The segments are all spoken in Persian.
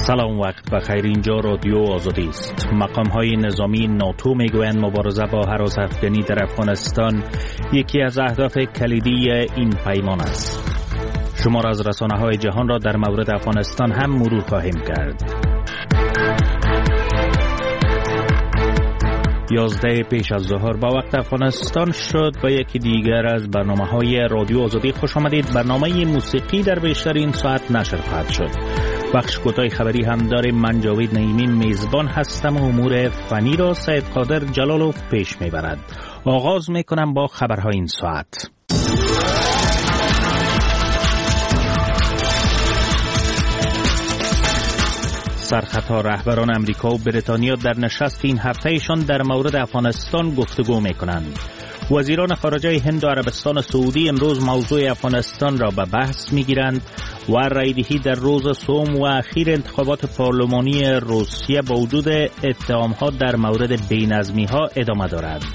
سلام، وقت بخیر. اینجا رادیو آزادی است. مقام‌های نظامی ناتو میگویند مبارزه با هراس افغانی در افغانستان یکی از اهداف کلیدی این پیمان است. شمار از رسانه‌های جهان را در مورد افغانستان هم مرور خواهیم کرد. 11 پیش از ظهر با وقت افغانستان شد و یکی دیگر از برنامه‌های رادیو آزادی خوش آمدید. برنامه موسیقی در بیشتر این ساعت نشر خواهد شد. بخش کوتاه خبری هم داریم. من جاوید نعیمی میزبان هستم و امور فنی را سید قادر جلالوف پیش میبرد. آغاز میکنم با خبرهای این ساعت. سرخطا رهبران امریکا و بریتانیا در نشست این هفتهشان در مورد افغانستان گفتگو میکنند. وزیران خارجه هند و عربستان سعودی امروز موضوع افغانستان را به بحث میگیرند و رایدهی در روز سوم و اخیر انتخابات پارلمانی روسیه با وجود اتهامات در مورد بی‌نظمی‌ها ادامه دارد.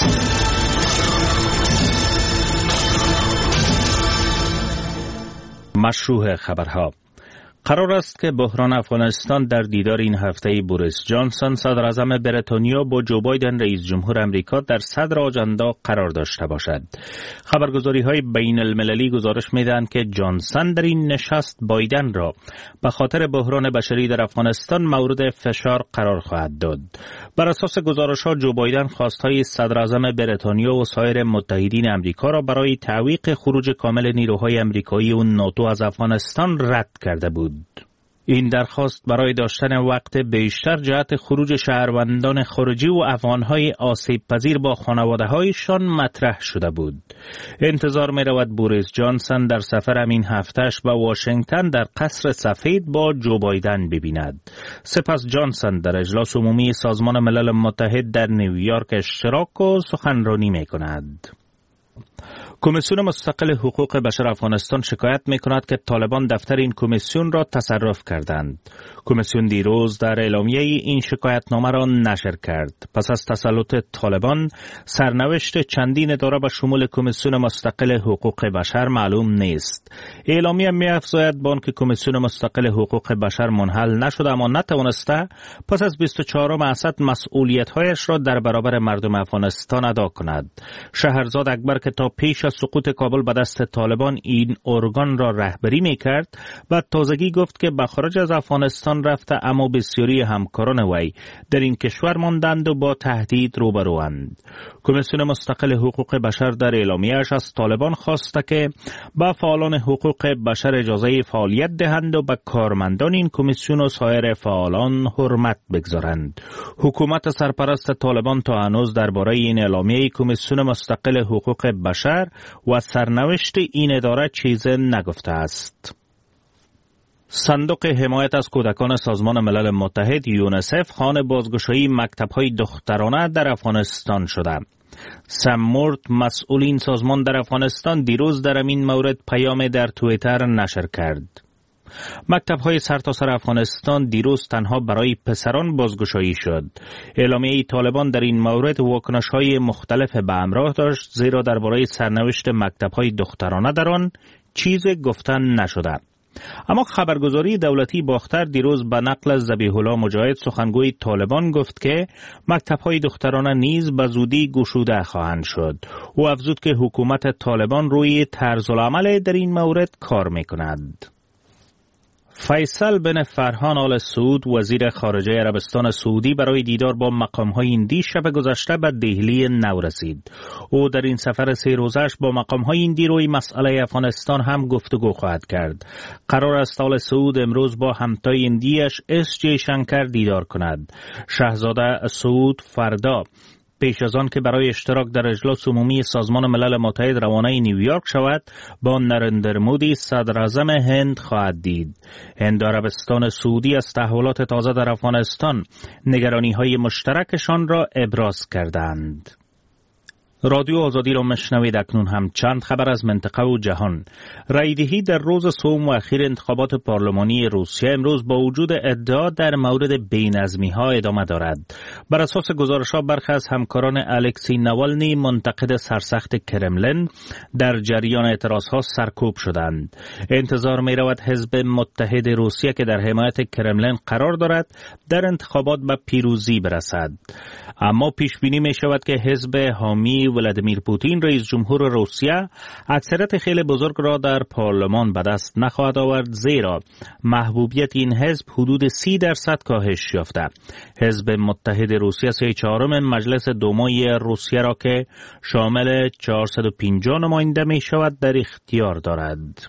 مشروع خبرها. قرار است که بحران افغانستان در دیدار این هفته بوریس جانسون صدر اعظم بریتانیا با جو بایدن رئیس جمهور امریکا در صدر آجندا قرار داشته باشد. خبرگزاری‌های بین المللی گزارش می‌دهند که جانسون در این نشست بایدن را به خاطر بحران بشری در افغانستان مورد فشار قرار خواهد داد. بر اساس گزارش‌ها جو بایدن خواست‌های صدر اعظم بریتانیا و سایر متحدین امریکا را برای تعویق خروج کامل نیروهای آمریکایی و ناتو از افغانستان رد کرده بود. این درخواست برای داشتن وقت بیشتر جهت خروج شهروندان خارجی و افغانهای آسیب پذیر با خانواده‌هایشان مطرح شده بود. انتظار می رود بوریس جانسون در سفر این هفتهش به واشنگتن در قصر سفید با جو بایدن ببیند. سپس جانسون در اجلاس عمومی سازمان ملل متحد در نیویورک اشتراک و سخنرانی می کند. کمیسیون مستقل حقوق بشر افغانستان شکایت می‌کند که طالبان دفتر این کمیسیون را تصرف کردند. کمیسیون دیروز در اعلامیه این شکایتنامه را نشر کرد. پس از تسلط طالبان، سرنوشت چندین اداره به شمول کمیسیون مستقل حقوق بشر معلوم نیست. اعلامیه می‌افزاید با آنکه کمیسیون مستقل حقوق بشر منحل نشده اما نتوانسته پس از 24 اسد مسئولیت‌هایش را در برابر مردم افغانستان ادا کند. شهرزاد اکبر که تا پیش از سقوط کابل به دست طالبان این ارگان را رهبری می‌کرد و تازگی گفت که به خارج از افغانستان رفته اما بسیاری همکاران وی در این کشور ماندند و با تهدید روبروند. کمیسیون مستقل حقوق بشر در اعلامیه‌اش از طالبان خواسته که به فعالان حقوق بشر اجازه فعالیت دهند و به کارمندان این کمیسیون و سایر فعالان حرمت بگذارند. حکومت سرپرست طالبان تا هنوز درباره این اعلامیه کمیسیون مستقل حقوق بشر و سرنوشت این اداره چیز نگفته است. صندوق حمایت از کودکان سازمان ملل متحد یونیسف خوان بازگشایی مکتب‌های دخترانه در افغانستان شده. سم مورد مسئول این سازمان در افغانستان دیروز در این مورد پیام در توییتر نشر کرد. مکتب‌های سرتاسر افغانستان دیروز تنها برای پسران بازگشایی شد. اعلامیه طالبان در این مورد واکنش‌های مختلف به همراه داشت، زیرا درباره سرنوشت مکتب‌های دخترانه در آن چیز گفتن نشده. اما خبرگزاری دولتی باختر دیروز به نقل از ذبیح الله مجاهد سخنگوی طالبان گفت که مکتب‌های دخترانه نیز به زودی گشوده خواهند شد. او افزود که حکومت طالبان روی طرز العمل در این مورد کار می‌کند. فیصل بن فرحان آل سعود وزیر خارجه عربستان سعودی برای دیدار با مقام‌های هندی شب گذشته به دهلی نو رسید. او در این سفر 3 روزش با مقام‌های هندی روی مسئله افغانستان هم گفتگو خواهد کرد. قرار است آل سعود امروز با همتای هندیش اس جی شنکر دیدار کند. شاهزاده سعود فردا پیش از آن که برای اشتراک در اجلاس عمومی سازمان ملل متحد روانه نیویورک شود، با نریندر مودی صدر اعظم هند خواهد دید. هند و عربستان سعودی از تحولات تازه در افغانستان نگرانی‌های مشترکشان را ابراز کردند. رادیو آزادی را مشنوید. اکنون هم چند خبر از منطقه و جهان. رایدهی در روز سوم و اخیر انتخابات پارلمانی روسیه امروز با وجود ادعا در مورد بی‌نظمی‌ها ادامه دارد. بر اساس گزارش‌ها برخی از همکاران الکسی ناوالنی منتقد سرسخت کرملین در جریان اعتراض‌ها سرکوب شدند. انتظار می‌رود حزب متحد روسیه که در حمایت کرملین قرار دارد در انتخابات به پیروزی برسد. اما پیش بینی می‌شود که حزب حامی ولادیمیر پوتین رئیس جمهور روسیه اکثریت خیلی بزرگ را در پارلمان به دست نخواهد آورد، زیرا محبوبیت این حزب حدود 30% کاهش یافته. حزب متحد روسیه 3/4 مجلس دومای روسیه را که شامل 450 نماینده می شود در اختیار دارد.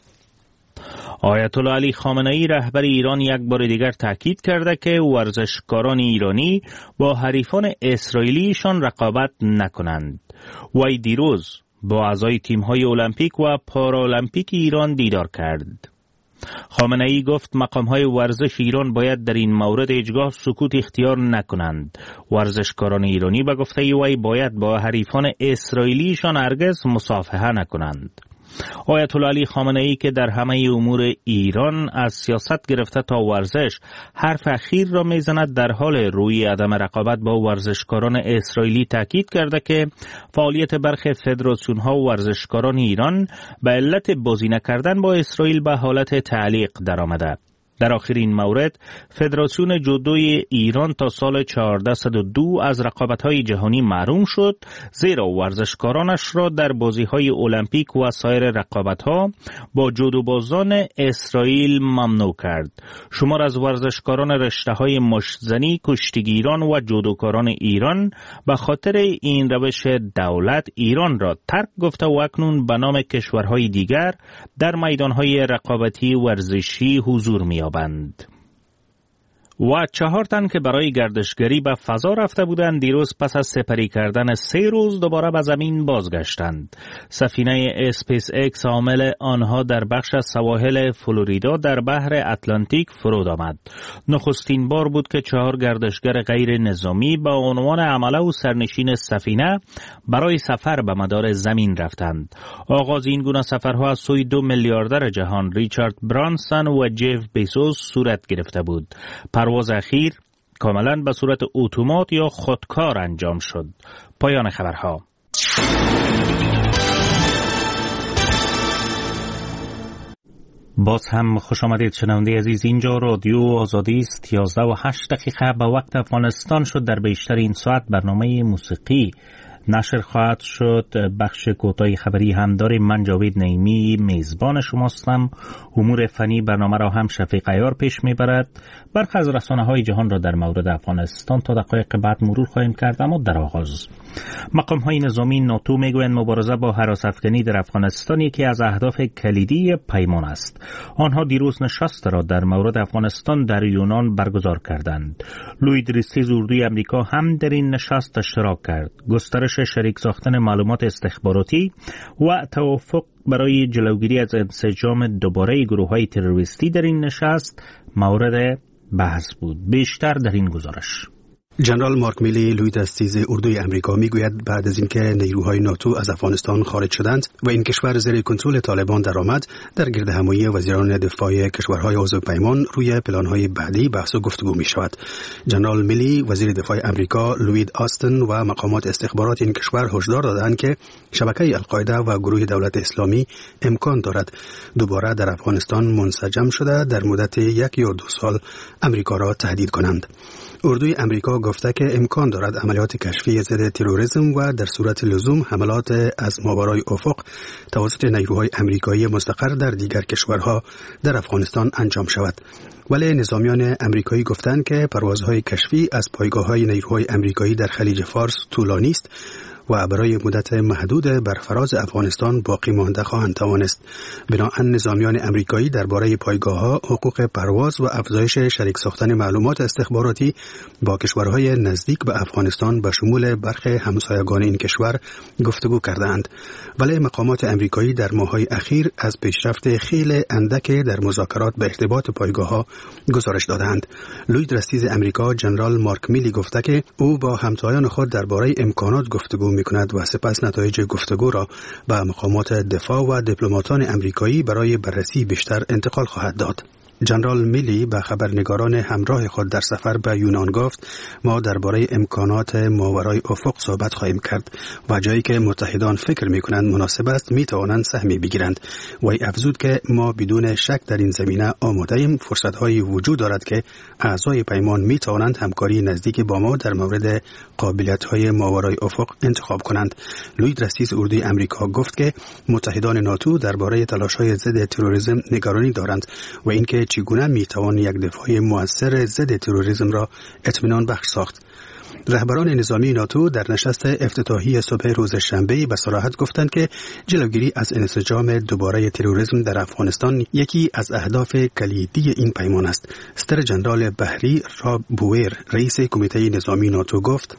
آیت الله علی خامنه ای رهبر ایران یک بار دیگر تاکید کرده که ورزشکاران ایرانی با حریفان اسرائیلیشان رقابت نکنند. وی دیروز با اعضای تیم‌های المپیک و پارالمپیک ایران دیدار کرد. خامنه ای گفت مقام‌های ورزش ایران باید در این مورد هیچگاه سکوت اختیار نکنند. ورزشکاران ایرانی به گفته وی باید با حریفان اسرائیلیشان هرگز مصافحه نکنند. آیت الله علی خامنه ای که در همه امور ایران از سیاست گرفته تا ورزش حرف اخیر را میزند، در حال روی عدم رقابت با ورزشکاران اسرائیلی تاکید کرده که فعالیت برخی فدراسیون ها و ورزشکاران ایران به علت بازی نکردن با اسرائیل به حالت تعلیق درآمده. در آخرین مورد فدراسیون جودوی ایران تا سال 1402 از رقابت‌های جهانی محروم شد، زیرا ورزشکارانش را در بازی‌های المپیک و سایر رقابت‌ها با جودوبازان اسرائیل ممنوع کرد. شمار از ورزشکاران رشته‌های مشت‌زنی، کشتیگیران و جودوکاران ایران به خاطر این روش دولت ایران را ترک گفته و اکنون به نام کشورهای دیگر در میدان‌های رقابتی ورزشی حضور می‌یابند. و 4 تن که برای گردشگری به فضا رفته بودند دیروز پس از سپری کردن 3 روز دوباره به زمین بازگشتند. سفینه اسپیس ایکس حامل آنها در بخش از سواحل فلوریدا در بحر اتلانتیک فرود آمد. نخستین بار بود که 4 گردشگر غیر نظامی با عنوان عمله و سرنشین سفینه برای سفر به مدار زمین رفتند. آغاز این گونه سفرها از سوی 2 میلیاردر جهان ریچارد برانسون و جف بیزوس صورت گرفته بود. پرواز اخیر کاملا به صورت اتومات یا خودکار انجام شد. پایان خبرها. باز هم خوش آمدید شنونده عزیز. اینجا رادیو آزادی است. 11:08 به وقت افغانستان شد. در بیشتر این ساعت برنامه موسیقی نشر خواهد شد. بخش کوتاه خبری هم داریم. من جاوید نعیمی میزبان شماستم. امور فنی برنامه را هم شفیق عیار پیش میبرد. برخی از رسانه‌های جهان را در مورد افغانستان تا دقایق بعد مرور خواهیم کرد. اما در آغاز مقام‌های نظامی ناتو میگویند مبارزه با هراس‌افکنی در افغانستان یکی از اهداف کلیدی پیمان است. آنها دیروز نشست را در مورد افغانستان در یونان برگزار کردند. لوید ریستیز اردوی امریکا هم در این نشست اشتراک کرد. گسترش شریک ساختن معلومات استخباراتی و توافق برای جلوگیری از انسجام دوباره گروه‌های تروریستی در این نشست مورد بحث بود. بیشتر در این گزارش. جنرال مارک میلی لوید استیز اردوی امریکا میگوید بعد از اینکه نیروهای ناتو از افغانستان خارج شدند و این کشور زیر کنترل طالبان درآمد، در گردهمایی وزیران دفاع کشورهای عضو پیمان روی پلان‌های بعدی بحث و گفتگو می‌شود. جنرال میلی وزیر دفاع امریکا، لوید آستن و مقامات استخبارات این کشور هشدار دادند که شبکه القاعده و گروه دولت اسلامی امکان دارد دوباره در افغانستان منسجم شده در مدت 1 یا 2 سال امریکا را تهدید کنند. اردوی امریکا گفته که امکان دارد عملیات کشفی ضد تروریسم و در صورت لزوم حملات از ماورای افق توسط نیروهای امریکایی مستقر در دیگر کشورها در افغانستان انجام شود. ولی نظامیان امریکایی گفتند که پروازهای کشفی از پایگاه‌های نیروهای امریکایی در خلیج فارس طولانی است و برای مدت محدود بر فراز افغانستان باقی مانده خواهند توانست. بنابراین نظامیان امریکایی درباره پایگاه‌ها، حقوق پرواز و افزایش شریک ساختن معلومات استخباراتی با کشورهای نزدیک به افغانستان به شمول برخی همسایگان این کشور گفتگو کردند. ولی مقامات امریکایی در ماه‌های اخیر از پیشرفت خیلی اندک در مذاکرات به ارتباط پایگاه‌ها گزارش دادند. لوید رستیز امریکا جنرال مارک میلی گفته که او با همتایان خود درباره امکانات گفتگو می‌کند و سپس نتایج گفتگو را به مقامات دفاع و دیپلماتان امریکایی برای بررسی بیشتر انتقال خواهد داد. جنرال میلی به خبرنگاران همراه خود در سفر به یونان گفت ما درباره امکانات ماورای افق صحبت خواهیم کرد و جایی که متحدان فکر می‌کنند مناسب است می‌توانند سهمی بگیرند. وی افزود که ما بدون شک در این زمینه آماده‌ایم. فرصت‌هایی وجود دارد که اعضای پیمان می‌توانند همکاری نزدیک با ما در مورد قابلیت‌های ماورای افق انتخاب کنند. لوید رئیس اردوی آمریکا گفت که متحدان ناتو درباره تلاش‌های ضد تروریسم نگرانی دارند و اینکه چگونه میتوان یک دفاع مؤثر ضد تروریسم را اطمینان بخش ساخت. رهبران نظامی ناتو در نشست افتتاحی صبح روز شنبه به صراحت گفتند که جلوگیری از انسجام دوباره تروریسم در افغانستان یکی از اهداف کلیدی این پیمان است. ستر جنرال بحری راب بویر رئیس کمیته نظامی ناتو گفت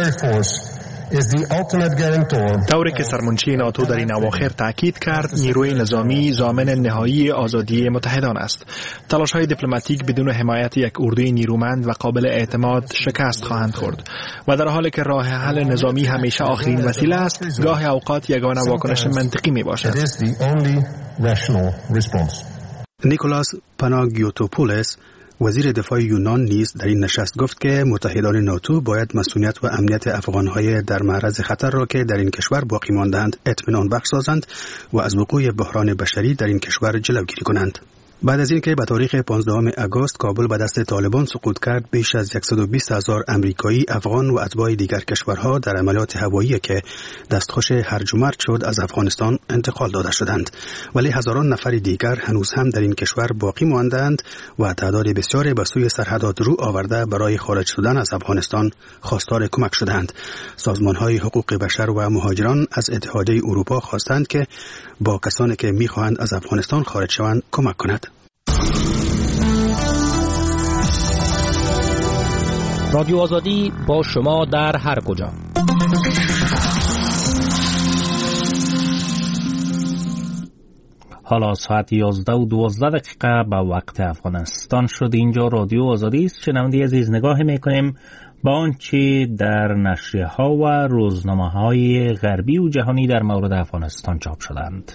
طوری که سرمنشی ناتو در این اواخر تاکید کرد، نیروی نظامی ضامن نهایی آزادی متحدان است. تلاش‌های دیپلماتیک بدون حمایت یک اردوی نیرومند و قابل اعتماد شکست خواهند خورد و در حالی که راه حل نظامی همیشه آخرین وسیله است، گاه اوقات یگانه واکنش منطقی میباشد. نیکولاس پاناگیوتوپولس وزیر دفاع یونان نیز در این نشست گفت که متحدان ناتو باید مسئولیت و امنیت افغان‌های در معرض خطر را که در این کشور باقی مانده‌اند اطمینان بخش سازند و از وقوع بحران بشری در این کشور جلوگیری کنند. بعد از اینکه به تاریخ 15 آگوست کابل به دست طالبان سقوط کرد، بیش از 120,000 آمریکایی، افغان و اتباع دیگر کشورها در عملیات هوایی که دستخوش هرج و مرج شد از افغانستان انتقال داده شدند، ولی هزاران نفر دیگر هنوز هم در این کشور باقی ماندند و تعداد بسیاری به سوی سرحدات رو آورده برای خارج شدن از افغانستان خواستار کمک شدند. سازمان‌های حقوق بشر و مهاجران از اتحادیه اروپا خواستند که با کسانی که می‌خواهند از افغانستان خارج شوند کمک کند. رادیو آزادی با شما در هر کجا. حالا ساعت 11:12 به وقت افغانستان شد. اینجا رادیو آزادی است. شنونده عزیز، نگاه میکنیم با آنچه در نشریه‌ها و روزنامه‌های غربی و جهانی در مورد افغانستان چاپ شدند.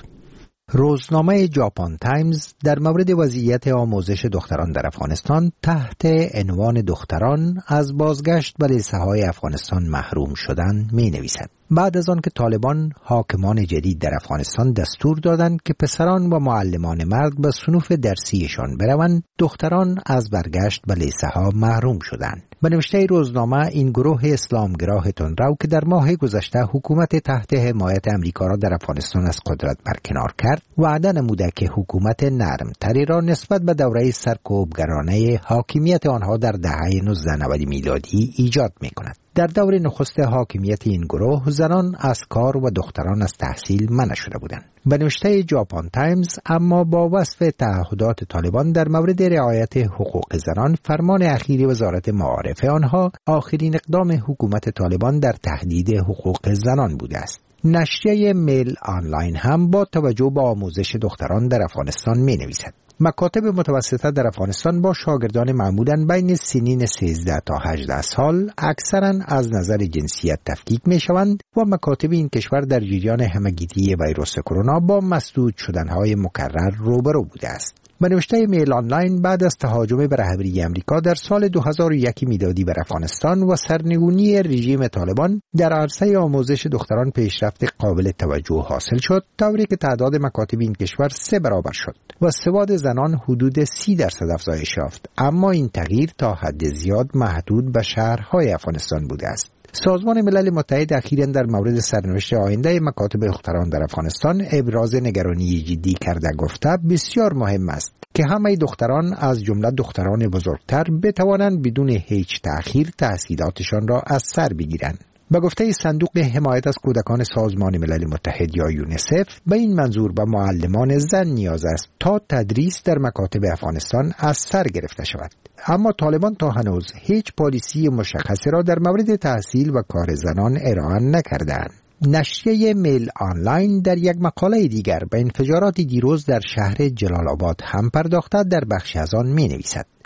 روزنامه ژاپن تایمز در مورد وضعیت آموزش دختران در افغانستان تحت عنوان دختران از بازگشت به لیسه‌های افغانستان محروم شدن می نویسد. بعد از آن که طالبان حاکمان جدید در افغانستان دستور دادند که پسران و معلمان مرد به صنوف درسیشان بروند، دختران از برگشت به لیسه‌ها محروم شدند. به نوشته روزنامه، این گروه اسلامگراه تندرو که در ماه گذشته حکومت تحت حمایت امریکا را در افغانستان از قدرت برکنار کرد، وعده نموده که حکومت نرم‌تری را نسبت به دوره سرکوبگرانه حاکمیت آنها در دهه 1990 میلادی ایجاد می‌کند. در دور نخست حاکمیت این گروه، زنان از کار و دختران از تحصیل منع شده بودند. به نوشته ژاپن تایمز، اما با وصف تعهدات طالبان در مورد رعایت حقوق زنان، فرمان اخیر وزارت معارف آنها آخرین اقدام حکومت طالبان در تهدید حقوق زنان بوده است. نشریه میل آنلاین هم با توجه به آموزش دختران در افغانستان می نویسد: مکاتب متوسطه در افغانستان با شاگردان معمولاً بین سنین 13 تا 18 سال اکثراً از نظر جنسیت تفکیک می شوند و مکاتب این کشور در جریان همگیری ویروس کرونا با مسدود شدنهای مکرر روبرو بوده است. به نوشته میل آنلاین، بعد از تهاجم به رهبری امریکا در سال 2001 میلادی بر افغانستان و سرنگونی رژیم طالبان در عرصه آموزش دختران پیشرفت قابل توجه حاصل شد، طوری که تعداد مکاتب این کشور 3 برابر شد و سواد زنان حدود 30% افزایش یافت. اما این تغییر تا حد زیاد محدود به شهرهای افغانستان بوده است. سازمان ملل متحد اخیراً در مورد سرنوشت آینده مکاتب دختران در افغانستان ابراز نگرانی جدی کرده گفته بسیار مهم است که همه دختران از جمله دختران بزرگتر بتوانند بدون هیچ تأخیر تحصیلاتشان را از سر بگیرند. به گفته صندوق حمایت از کودکان سازمان ملل متحد یا یونیسف، به این منظور به معلمان زن نیاز است تا تدریس در مکاتب افغانستان از سر گرفته شود. اما طالبان تا هنوز هیچ پالیسی مشخصی را در مورد تحصیل و کار زنان ارائه نکردند. نشریه میل آنلاین در یک مقاله دیگر به انفجارات دیروز در شهر جلال آباد هم پرداخته در بخش از آن می نویسد: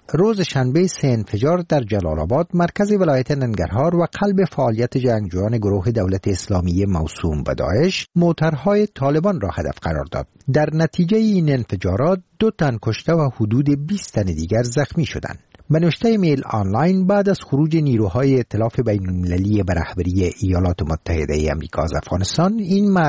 روز شنبه 3 انفجار در جلال آباد، مرکز ولایت ننگرهار و قلب فعالیت جنگجویان گروه دولت اسلامی موسوم به داعش، موترهای طالبان را هدف قرار داد. در نتیجه این انفجارات 2 تن کشته و حدود 20 تن دیگر زخمی شدند. به نوشته میل آنلاین، بعد از خروج نیروهای ائتلاف بین‌المللی به رهبری ایالات متحده آمریکا از افغانستان، این